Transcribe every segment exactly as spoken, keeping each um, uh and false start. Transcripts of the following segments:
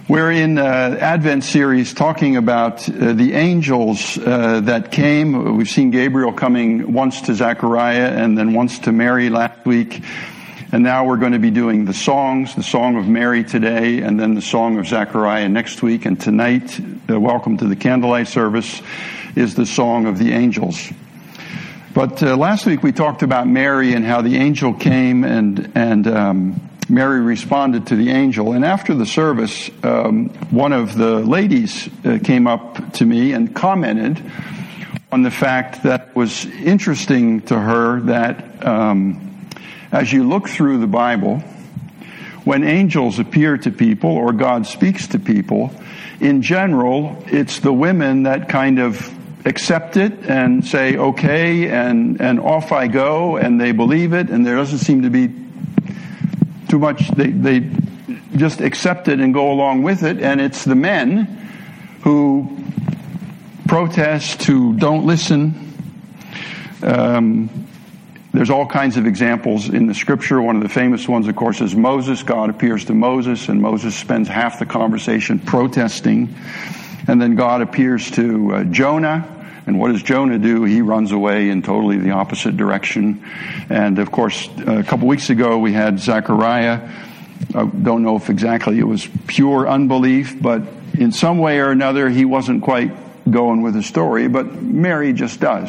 We're in uh Advent series talking about uh, the angels uh, that came. We've seen Gabriel coming once to Zechariah and then once to Mary last week. And now we're going to be doing the songs, the Song of Mary today, and then the Song of Zechariah next week. And tonight, uh, welcome to the candlelight service, is the Song of the Angels. But uh, last week we talked about Mary and how the angel came and, and um Mary responded to the angel. And after the service, um, one of the ladies uh, came up to me and commented on the fact that it was interesting to her that um, as you look through the Bible, when angels appear to people or God speaks to people, in general, it's the women that kind of accept it and say, okay, and, and off I go, and they believe it, and there doesn't seem to be too much, they, they just accept it and go along with it, and it's the men who protest, who don't listen. Um, there's all kinds of examples in the scripture. One of the famous ones, of course, is Moses. God appears to Moses, and Moses spends half the conversation protesting. And then God appears to uh, Jonah. And what does Jonah do? He runs away in totally the opposite direction. And of course, a couple weeks ago we had Zechariah. I don't know if exactly it was pure unbelief, but in some way or another he wasn't quite going with the story, but Mary just does.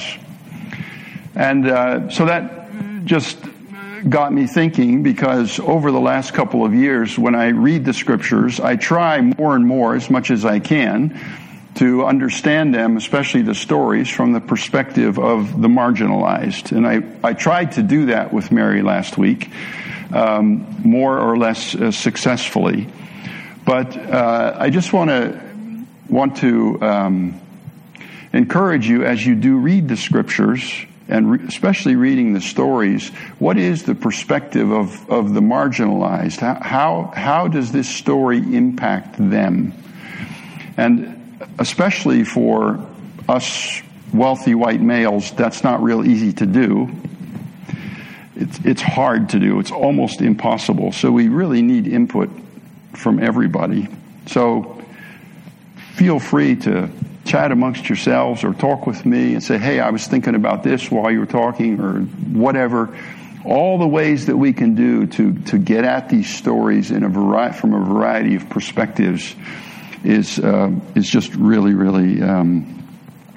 And uh, so that just got me thinking, because over the last couple of years when I read the scriptures, I try more and more, as much as I can, to understand them, especially the stories, from the perspective of the marginalized. And I, I tried to do that with Mary last week, um, more or less uh, successfully. But uh, I just want to want to um, encourage you, as you do read the scriptures, and re- especially reading the stories, what is the perspective of, of the marginalized? How, how how does this story impact them? And especially for us wealthy white males, that's not real easy to do. It's, it's hard to do. It's almost impossible. So we really need input from everybody. So feel free to chat amongst yourselves or talk with me and say, hey, I was thinking about this while you were talking, or whatever. All the ways that we can do to, to get at these stories in a variety, from a variety of perspectives is uh, is just really, really um,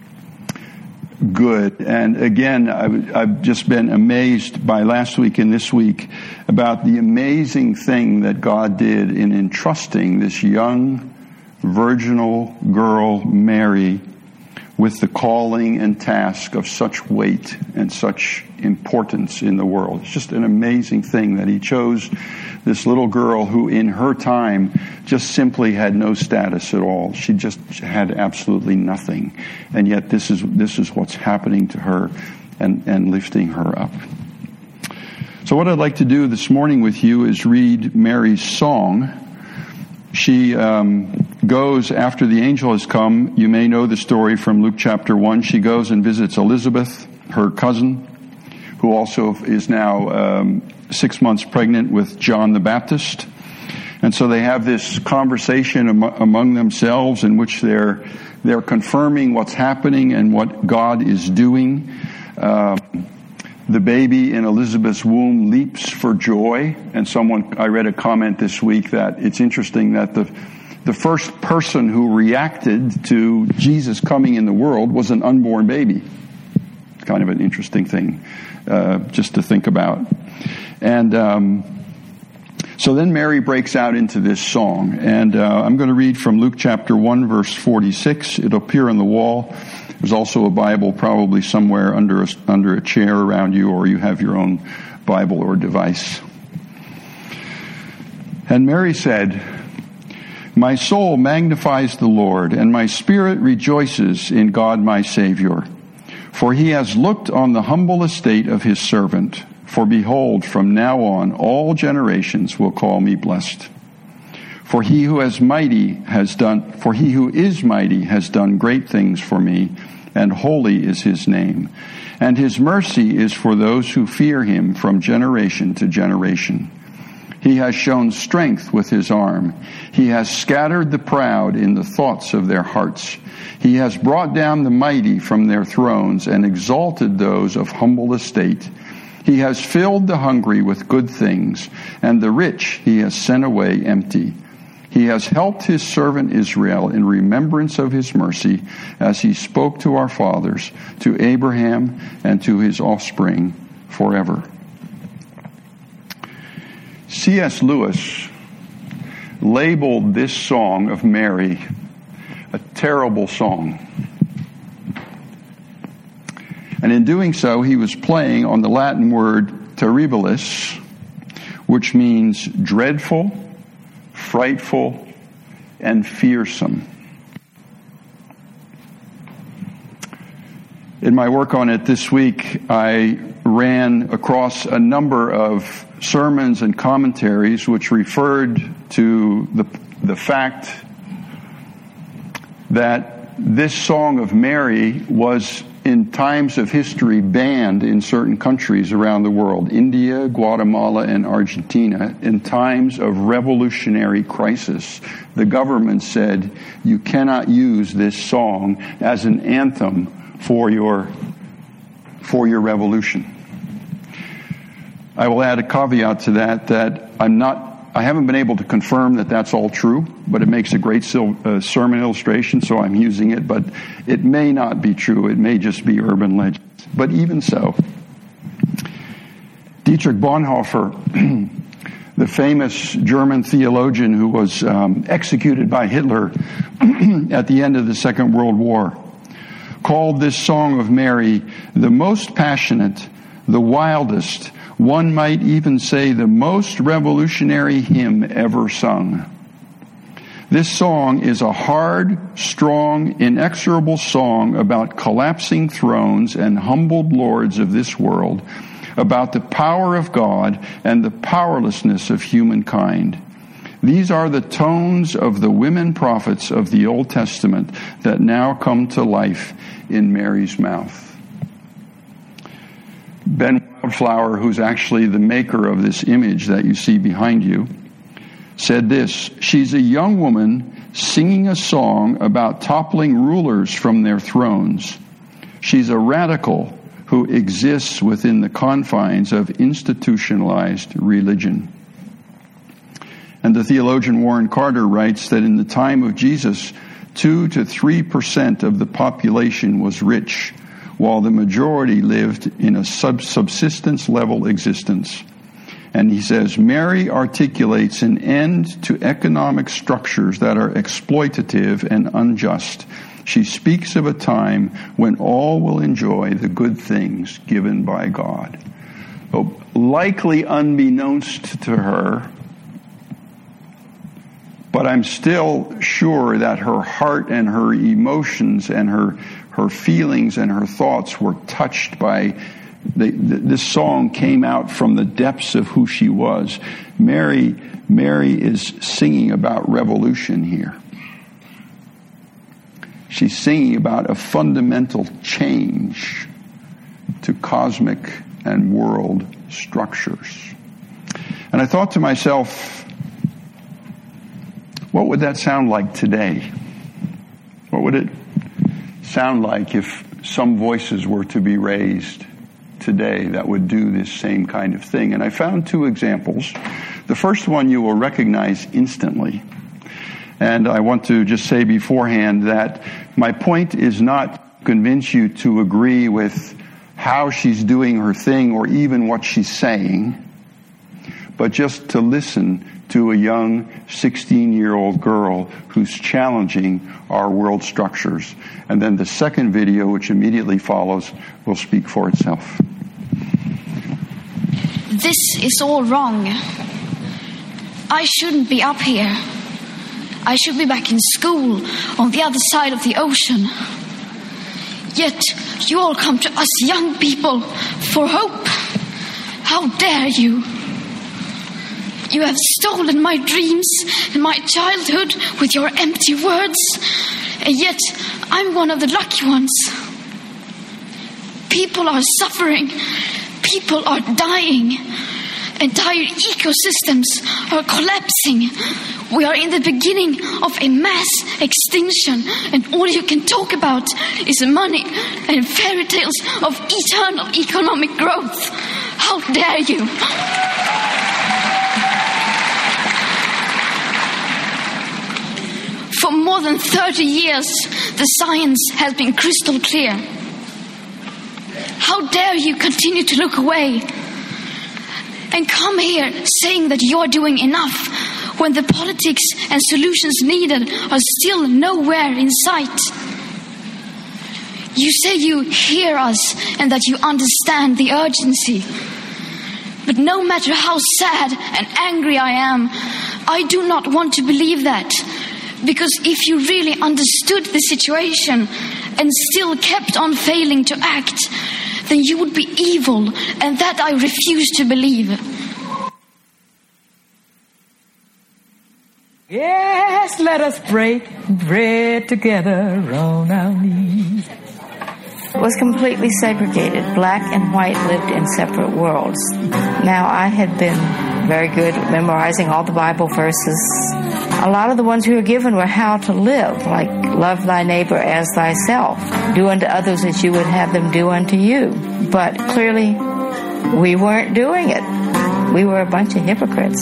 good. And again, I've, I've just been amazed by last week and this week about the amazing thing that God did in entrusting this young, virginal girl, Mary, with the calling and task of such weight and such importance in the world. It's just an amazing thing that he chose this little girl who in her time just simply had no status at all. She just had absolutely nothing. And yet this is this is what's happening to her and, and lifting her up. So what I'd like to do this morning with you is read Mary's song. She um, goes after the angel has come. You may know the story from Luke chapter one. She goes and visits Elizabeth, her cousin, who also is now um, six months pregnant with John the Baptist. And so they have this conversation am- among themselves in which they're they're confirming what's happening and what God is doing. Um, the baby in Elizabeth's womb leaps for joy. And someone, I read a comment this week that it's interesting that the the first person who reacted to Jesus coming in the world was an unborn baby. It's kind of an interesting thing uh, just to think about. And um, so then Mary breaks out into this song. And uh, I'm going to read from Luke chapter one, verse forty-six. It'll appear on the wall. There's also a Bible probably somewhere under a, under a chair around you, or you have your own Bible or device. And Mary said, "My soul magnifies the Lord, and my spirit rejoices in God my Savior. For he has looked on the humble estate of his servant. For behold, from now on all generations will call me blessed. For he who is mighty has done, for he who is mighty has done great things for me, and holy is his name. And his mercy is for those who fear him from generation to generation. He has shown strength with his arm. He has scattered the proud in the thoughts of their hearts. He has brought down the mighty from their thrones and exalted those of humble estate. He has filled the hungry with good things, and the rich he has sent away empty. He has helped his servant Israel in remembrance of his mercy, as he spoke to our fathers, to Abraham and to his offspring forever. C S Lewis labeled this song of Mary a terrible song. And in doing so, he was playing on the Latin word terribilis, which means dreadful, frightful, and fearsome. In my work on it this week, I ran across a number of sermons and commentaries which referred to the, the fact that this song of Mary was in times of history banned in certain countries around the world, India, Guatemala, and Argentina. In times of revolutionary crisis, the government said, you cannot use this song as an anthem for your, for your revolution. I will add a caveat to that, that I'm not, I haven't been able to confirm that that's all true, but it makes a great sil- uh, sermon illustration, so I'm using it, but it may not be true. It may just be urban legend. But even so, Dietrich Bonhoeffer, the famous German theologian who was um, executed by Hitler at the end of the Second World War, called this Song of Mary the most passionate, the wildest, one might even say the most revolutionary hymn ever sung. This song is a hard, strong, inexorable song about collapsing thrones and humbled lords of this world, about the power of God and the powerlessness of humankind. These are the tones of the women prophets of the Old Testament that now come to life in Mary's mouth. Ben Wildflower, who's actually the maker of this image that you see behind you, said this: she's a young woman singing a song about toppling rulers from their thrones. She's a radical who exists within the confines of institutionalized religion. And the theologian Warren Carter writes that in the time of Jesus, two to three percent of the population was rich, while the majority lived in a sub- subsistence level existence. And he says, Mary articulates an end to economic structures that are exploitative and unjust. She speaks of a time when all will enjoy the good things given by God. So, likely unbeknownst to her, but I'm still sure that her heart and her emotions and her her feelings and her thoughts were touched by the, the, this song came out from the depths of who she was. Mary, Mary is singing about revolution here. She's singing about a fundamental change to cosmic and world structures. And I thought to myself, what would that sound like today? What would it sound like if some voices were to be raised today that would do this same kind of thing? And I found two examples. The first one you will recognize instantly. And I want to just say beforehand that my point is not to convince you to agree with how she's doing her thing or even what she's saying, but just to listen to a young sixteen-year-old girl who's challenging our world structures. And then the second video, which immediately follows, will speak for itself. This is all wrong. I shouldn't be up here. I should be back in school on the other side of the ocean. Yet you all come to us young people for hope. How dare you? You have stolen my dreams and my childhood with your empty words, and yet I'm one of the lucky ones. People are suffering. People are dying. Entire ecosystems are collapsing. We are in the beginning of a mass extinction, and all you can talk about is money and fairy tales of eternal economic growth. How dare you? For more than thirty years, the science has been crystal clear. How dare you continue to look away and come here saying that you're doing enough when the politics and solutions needed are still nowhere in sight? You say you hear us and that you understand the urgency. But no matter how sad and angry I am, I do not want to believe that. Because if you really understood the situation and still kept on failing to act, then you would be evil, and that I refuse to believe. Yes, let us break bread together on our knees. It was completely segregated. Black and white lived in separate worlds. Now, I had been very good at memorizing all the Bible verses. A lot of the ones we were given were how to live, like love thy neighbor as thyself. Do unto others as you would have them do unto you. But clearly, we weren't doing it. We were a bunch of hypocrites.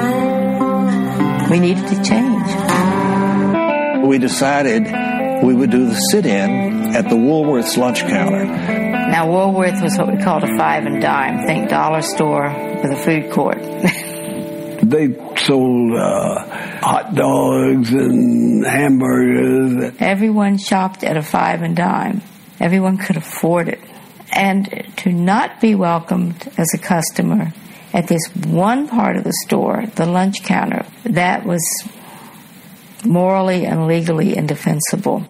We needed to change. We decided we would do the sit-in at the Woolworth's lunch counter. Now, Woolworth was what we called a five and dime. Think dollar store with a food court. They sold uh, hot dogs and hamburgers. Everyone shopped at a five and dime. Everyone could afford it. And to not be welcomed as a customer at this one part of the store, the lunch counter, that was morally and legally indefensible.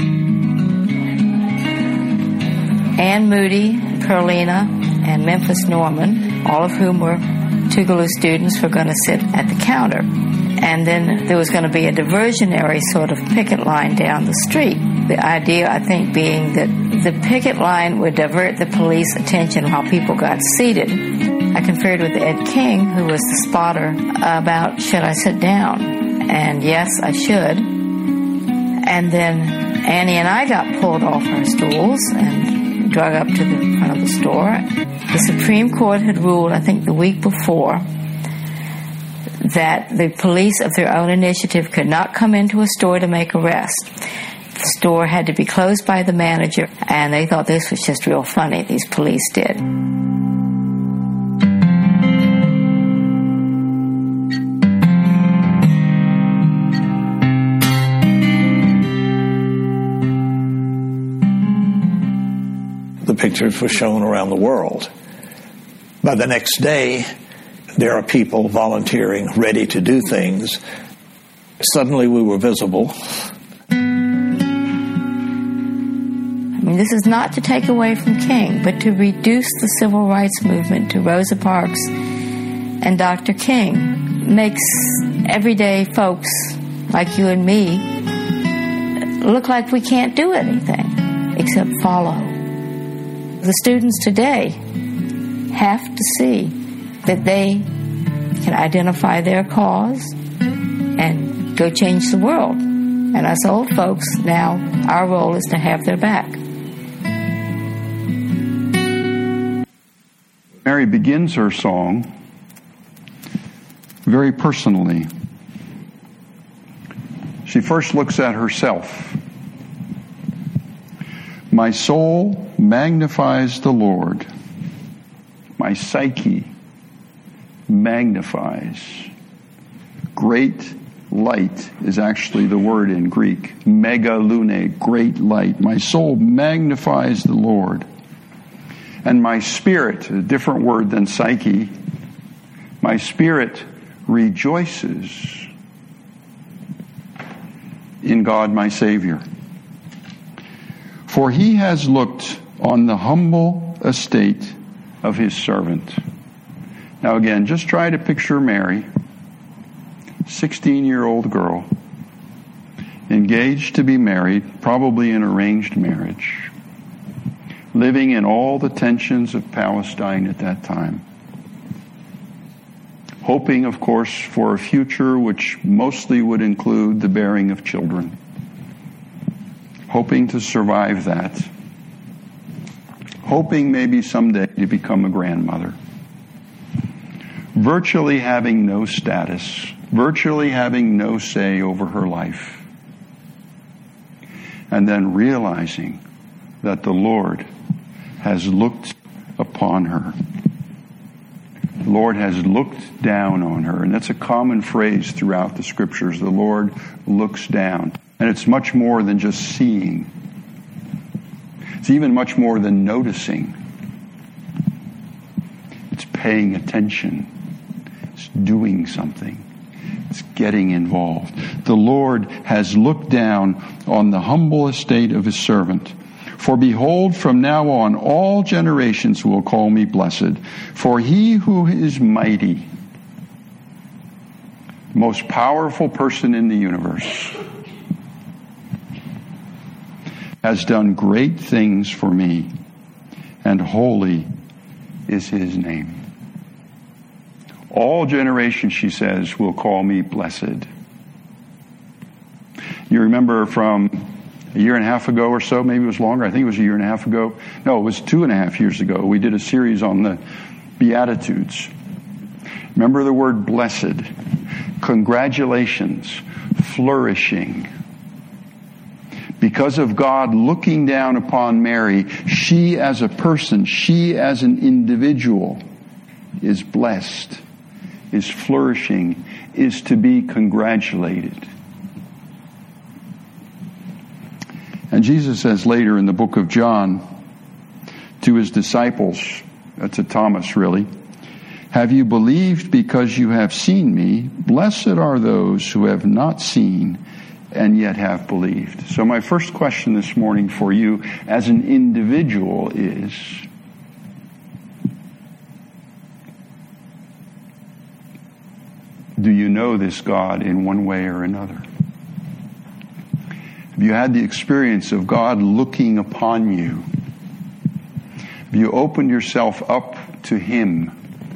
Ann Moody, Perlina, and Memphis Norman, all of whom were Tougaloo students, were going to sit at the counter. And then there was going to be a diversionary sort of picket line down the street. The idea, I think, being that the picket line would divert the police attention while people got seated. I conferred with Ed King, who was the spotter, about should I sit down? And yes, I should. And then Annie and I got pulled off our stools and drug up to the front of the store. The Supreme Court had ruled, I think the week before, that the police of their own initiative could not come into a store to make arrests. The store had to be closed by the manager, and they thought this was just real funny, these police did. The pictures were shown around the world. By the next day, there are people volunteering, ready to do things. Suddenly we were visible. I mean, this is not to take away from King, but to reduce the civil rights movement to Rosa Parks and Doctor King makes everyday folks like you and me look like we can't do anything except follow. The students today have to see that they can identify their cause and go change the world. And us old folks, now, our role is to have their back. Mary begins her song very personally. She first looks at herself. My soul magnifies the Lord. My psyche magnifies. Great light is actually the word in Greek. Megalune, great light. My soul magnifies the Lord. And my spirit, a different word than psyche, my spirit rejoices in God my Savior. For he has looked on the humble estate of his servant. Now again, just try to picture Mary, sixteen-year-old girl, engaged to be married, probably an arranged marriage, living in all the tensions of Palestine at that time. hoping, of course, for a future which mostly would include the bearing of children, hoping to survive that, hoping maybe someday to become a grandmother, virtually having no status, virtually having no say over her life, and then realizing that the Lord has looked upon her. The Lord has looked down on her. And that's a common phrase throughout the scriptures. The Lord looks down. And it's much more than just seeing. It's even much more than noticing. It's paying attention. It's doing something. It's getting involved. The Lord has looked down on the humble estate of his servant. For behold, from now on, all generations will call me blessed. For he who is mighty, most powerful person in the universe, has done great things for me, and holy is his name. All generations, she says, will call me blessed. You remember from a year and a half ago or so, maybe it was longer, I think it was a year and a half ago. No, it was two and a half years ago. We did a series on the Beatitudes. Remember the word blessed, congratulations, flourishing. Because of God looking down upon Mary, she as a person, she as an individual is blessed, is flourishing, is to be congratulated. And Jesus says later in the book of John to his disciples, to Thomas really, have you believed because you have seen me? Blessed are those who have not seen and yet have believed. So my first question this morning for you as an individual is, do you know this God in one way or another? Have you had the experience of God looking upon you? Have you opened yourself up to him?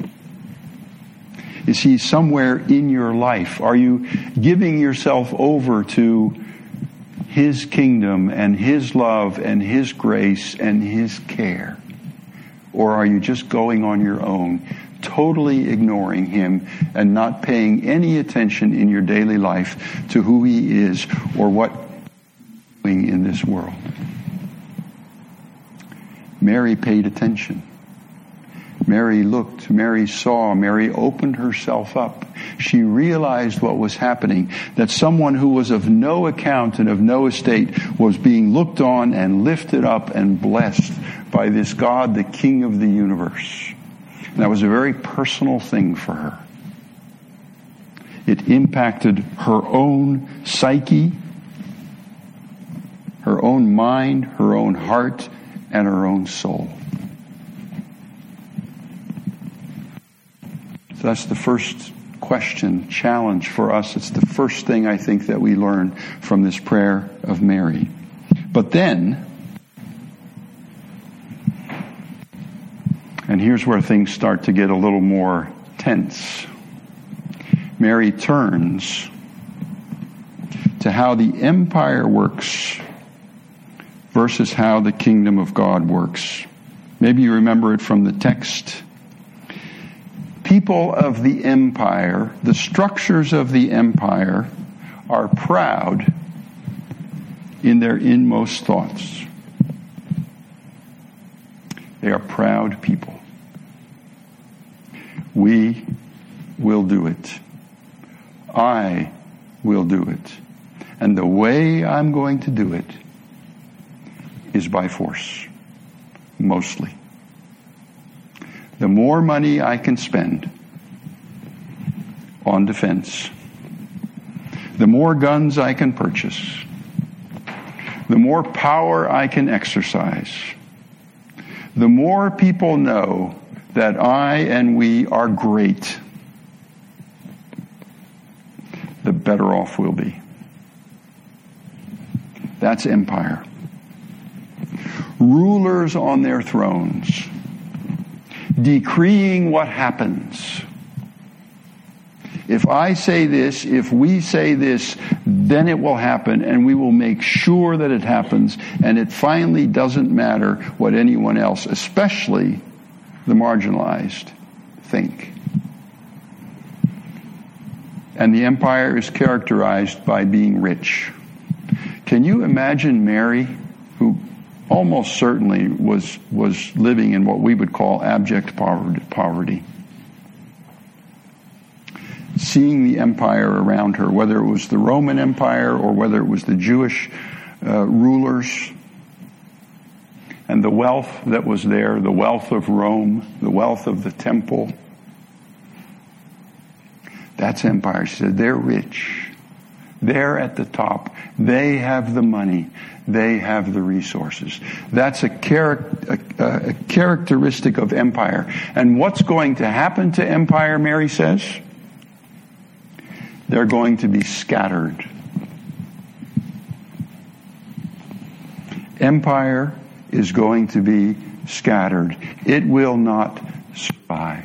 Is he somewhere in your life? Are you giving yourself over to his kingdom and his love and his grace and his care? Or are you just going on your own, totally ignoring him and not paying any attention in your daily life to who he is or what in this world? Mary paid attention. Mary looked. Mary saw. Mary opened herself up. She realized what was happening, that someone who was of no account and of no estate was being looked on and lifted up and blessed by this God, the King of the universe. And that was a very personal thing for her. It impacted her own psyche, her own mind, her own heart, and her own soul. So that's the first question, challenge for us. It's the first thing I think that we learn from this prayer of Mary. But then, and here's where things start to get a little more tense. Mary turns to how the empire works versus how the kingdom of God works. Maybe you remember it from the text. People of the empire, the structures of the empire, are proud in their inmost thoughts. They are proud people. We will do it. I will do it. And the way I'm going to do it is by force, mostly. The more money I can spend on defense, the more guns I can purchase, the more power I can exercise, the more people know that I and we are great, the better off we'll be. That's empire. Rulers on their thrones, decreeing what happens, If I say this, if we say this, then it will happen, and we will make sure that it happens, and it finally doesn't matter what anyone else, especially the marginalized, think. And the empire is characterized by being rich. Can you imagine Mary, who almost certainly was was living in what we would call abject poverty, seeing the empire around her, whether it was the Roman Empire or whether it was the Jewish uh, rulers, and the wealth that was there, the wealth of Rome, the wealth of the temple. That's empire. She said, they're rich. They're at the top. They have the money. They have the resources. That's a, char- a, a characteristic of empire. And what's going to happen to empire, Mary says? They're going to be scattered. Empire is going to be scattered. It will not survive.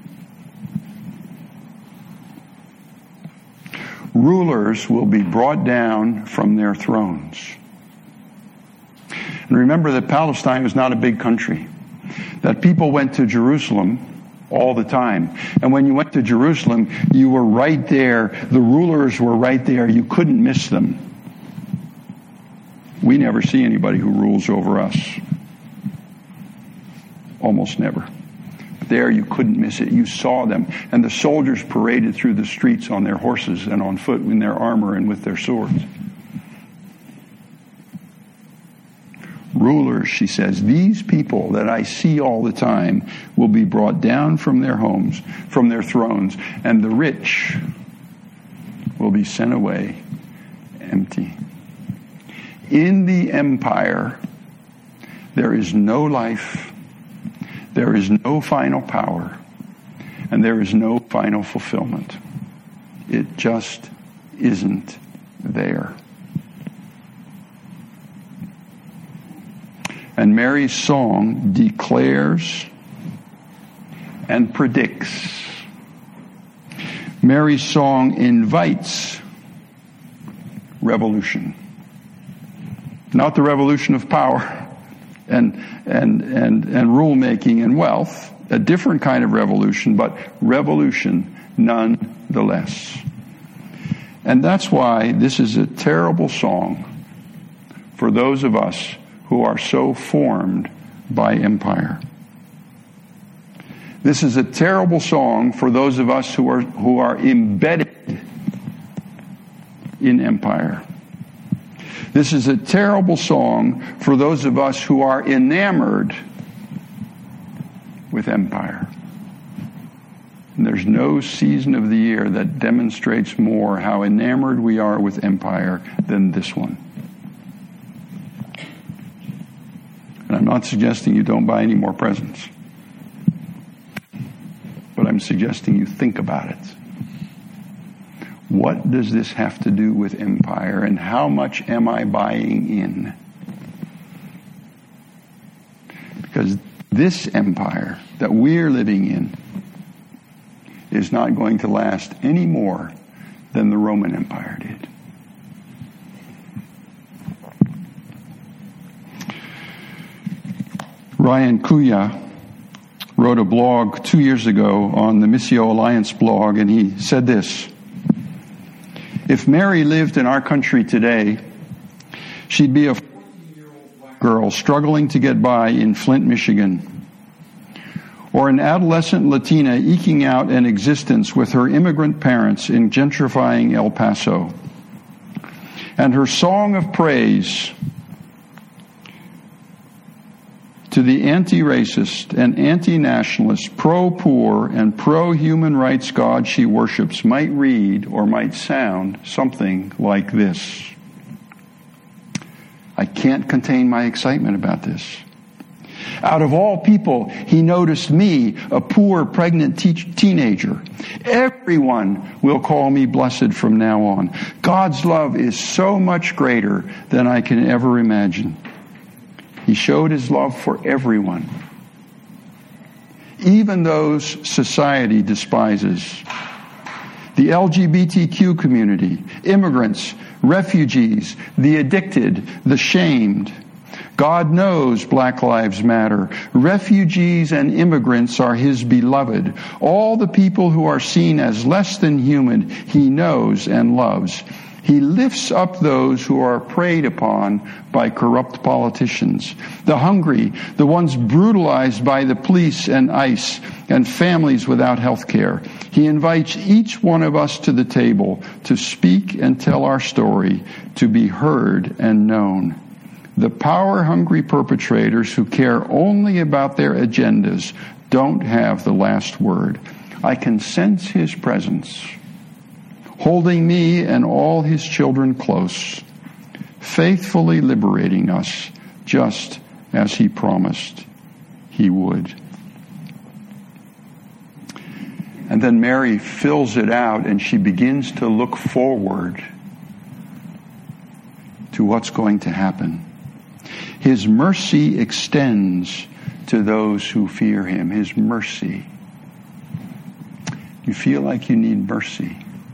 Rulers will be brought down from their thrones. And remember that Palestine was not a big country. That people went to Jerusalem all the time. And when you went to Jerusalem, you were right there. The rulers were right there. You couldn't miss them. We never see anybody who rules over us. Almost never. There you couldn't miss it. You saw them. And the soldiers paraded through the streets on their horses and on foot in their armor and with their swords. Rulers, she says, these people that I see all the time will be brought down from their homes, from their thrones, and the rich will be sent away empty. In the empire, there is no life. There is no final power, and there is no final fulfillment. It just isn't there. And Mary's song declares and predicts. Mary's song invites revolution. Not the revolution of power and and and and rule-making and wealth, a different kind of revolution, but revolution nonetheless. And that's why this is a terrible song for those of us who are so formed by empire. This is a terrible song for those of us who are who are embedded in empire. This is a terrible song for those of us who are enamored with empire. And there's no season of the year that demonstrates more how enamored we are with empire than this one. And I'm not suggesting you don't buy any more presents, but I'm suggesting you think about it. What does this have to do with empire, and how much am I buying in? Because this empire that we're living in is not going to last any more than the Roman Empire did. Ryan Kuya wrote a blog two years ago on the Missio Alliance blog, and he said this: if Mary lived in our country today, she'd be a fourteen-year-old black girl struggling to get by in Flint, Michigan, or an adolescent Latina eking out an existence with her immigrant parents in gentrifying El Paso. And her song of praise to the anti-racist and anti-nationalist, pro-poor and pro-human rights God she worships might read or might sound something like this. I can't contain my excitement about this. Out of all people, he noticed me, a poor, pregnant te- teenager. Everyone will call me blessed from now on. God's love is so much greater than I can ever imagine. He showed his love for everyone, even those society despises. the L G B T Q community, immigrants, refugees, the addicted, the shamed. God knows Black Lives Matter. Refugees and immigrants are His beloved. All the people who are seen as less than human, He knows and loves. He lifts up those who are preyed upon by corrupt politicians, the hungry, the ones brutalized by the police and ICE, and families without health care. He invites each one of us to the table to speak and tell our story, to be heard and known. The power-hungry perpetrators who care only about their agendas don't have the last word. I can sense His presence, holding me and all His children close, faithfully liberating us just as He promised He would. And then Mary fills it out and she begins to look forward to what's going to happen. His mercy extends to those who fear Him. His mercy. You feel like you need mercy.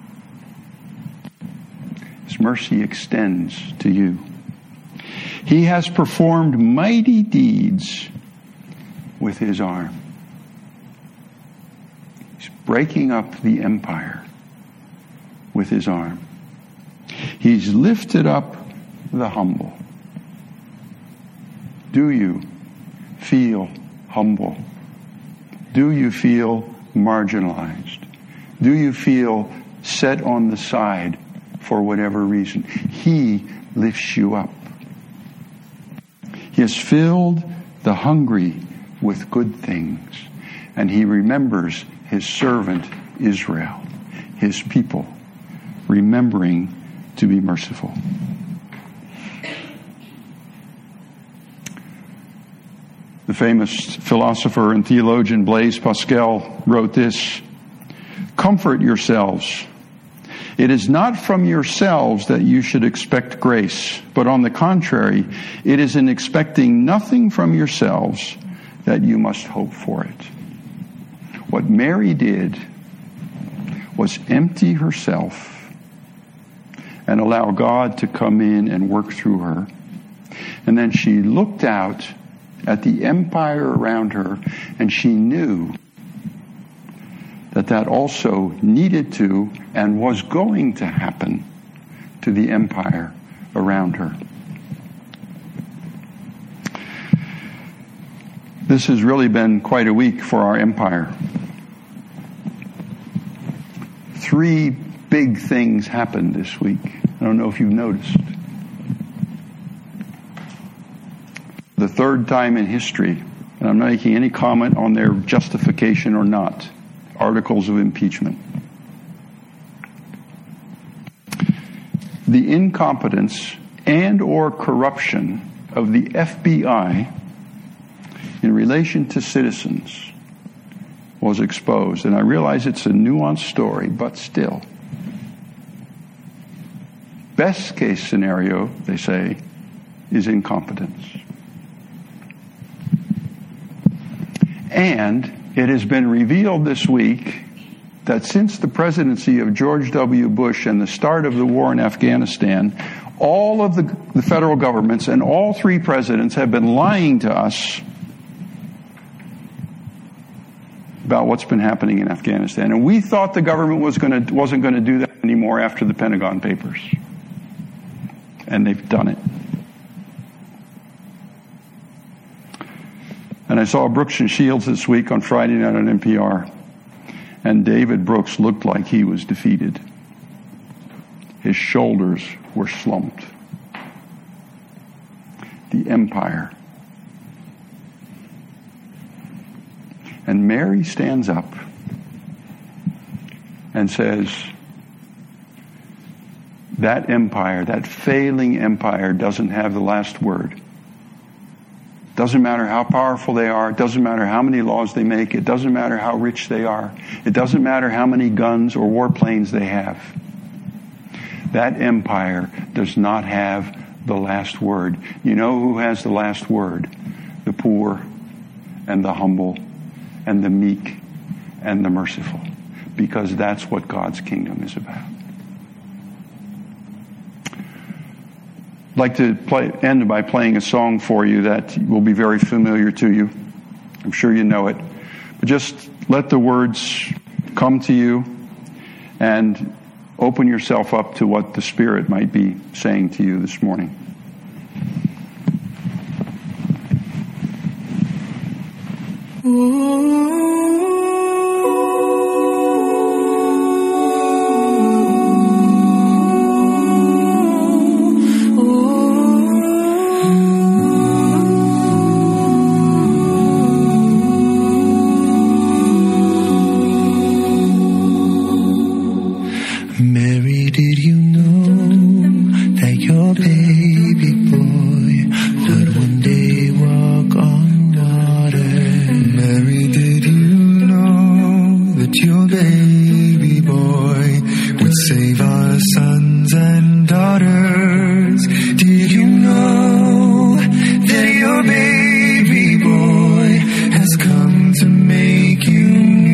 His mercy extends to you. He has performed mighty deeds with His arm. He's breaking up the empire with His arm. He's lifted up the humble. Do you feel humble? Do you feel marginalized? Do you feel set on the side for whatever reason? He lifts you up. He has filled the hungry with good things, and He remembers His servant Israel, His people, remembering to be merciful. The famous philosopher and theologian Blaise Pascal wrote this: "Comfort yourselves. It is not from yourselves that you should expect grace, but on the contrary, it is in expecting nothing from yourselves that you must hope for it." What Mary did was empty herself and allow God to come in and work through her. And then she looked out at the empire around her, and she knew that that also needed to and was going to happen to the empire around her. This has really been quite a week for our empire. Three big things happened this week. I don't know if you've noticed. The third time in history, and I'm not making any comment on their justification or not, articles of impeachment. The incompetence and or corruption of the F B I in relation to citizens was exposed. And I realize it's a nuanced story, but still. Best case scenario, they say, is incompetence. And it has been revealed this week that since the presidency of George W. Bush and the start of the war in Afghanistan, all of the, the federal governments and all three presidents have been lying to us about what's been happening in Afghanistan. And we thought the government was going to, wasn't going to do that anymore after the Pentagon Papers. And they've done it. And I saw Brooks and Shields this week on Friday night on N P R. And David Brooks looked like he was defeated. His shoulders were slumped. The empire. And Mary stands up and says, that empire, that failing empire, doesn't have the last word. Doesn't matter how powerful they are. It doesn't matter how many laws they make. It doesn't matter how rich they are. It doesn't matter how many guns or warplanes they have. That empire does not have the last word. You know who has the last word? The poor and the humble and the meek and the merciful. because that's what God's kingdom is about. I'd like to play, end by playing a song for you that will be very familiar to you. I'm sure you know it. But just let the words come to you and open yourself up to what the Spirit might be saying to you this morning. Mary, did you know that your baby boy would one day walk on water? Mary, did you know that your baby boy would save our sons and daughters? Did you know that your baby boy has come to make you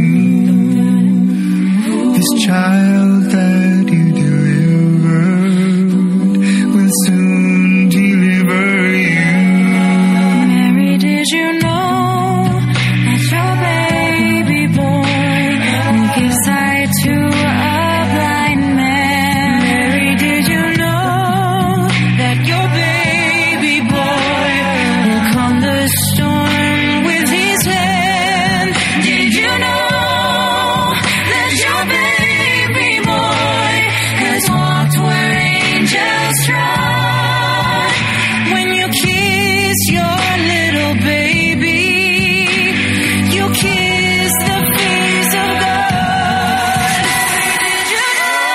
new? This child that you delivered will soon deliver you. Mary, did you know that your baby boy will give sight to a blind man? Mary, did you know that your baby boy will calm the storm with his hand? Did you know that your baby boy has walked where angels trod? When you kiss your little baby, you kiss the face of God. Did you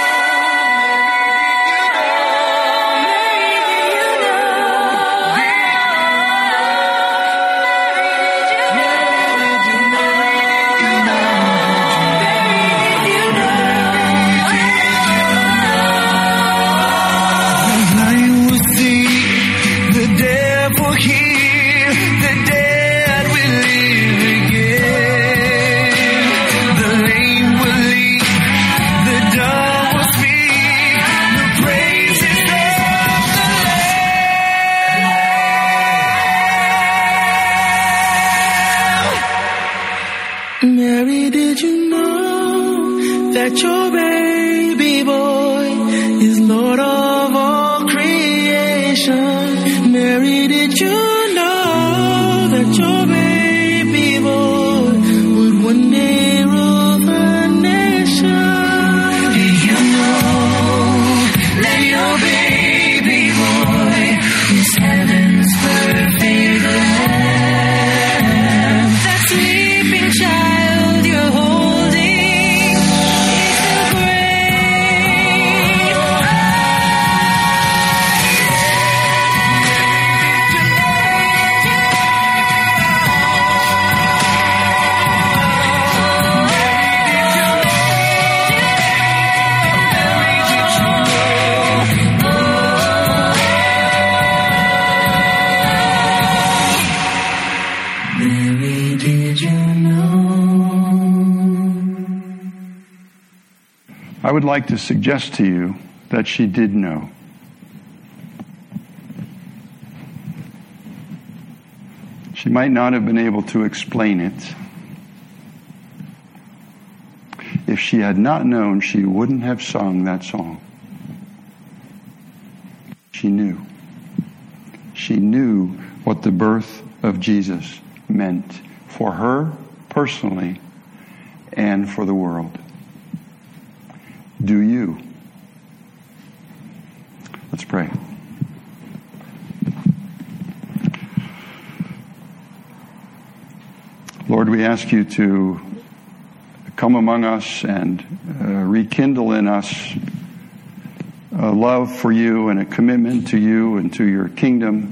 The blind will see, the deaf will hear, the dead will live again. The lame will leap, the dumb will speak, the praises of the Lamb. Mary, did you know that your baby boy is Lord of all creation? Mary, did you know that your baby boy would one day rule the nation? Did you know that your baby boy is heaven's perfect lamb? That sleeping child you're holding is the great Mary, did you know? I would like to suggest to you that she did know. She might not have been able to explain it. If she had not known, she wouldn't have sung that song. She knew. She knew what the birth of Jesus meant for her personally and for the world. Do you? Let's pray. Lord, we ask you to come among us and uh, rekindle in us a love for you and a commitment to you and to your kingdom.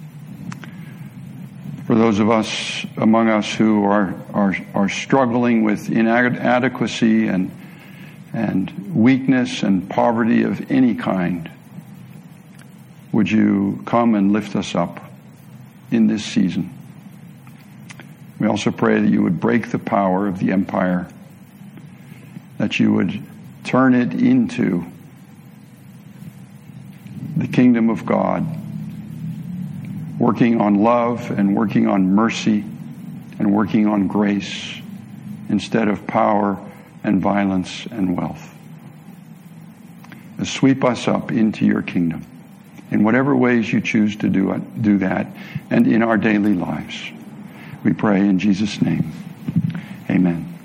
For those of us among us who are are, are struggling with inadequacy and and weakness and poverty of any kind, would you come and lift us up in this season? We also pray that you would break the power of the empire that you would turn it into the kingdom of God, working on love and working on mercy and working on grace instead of power and violence and wealth. Sweep us up into your kingdom in whatever ways you choose to do it, do that, and in our daily lives. We pray in Jesus' name. Amen.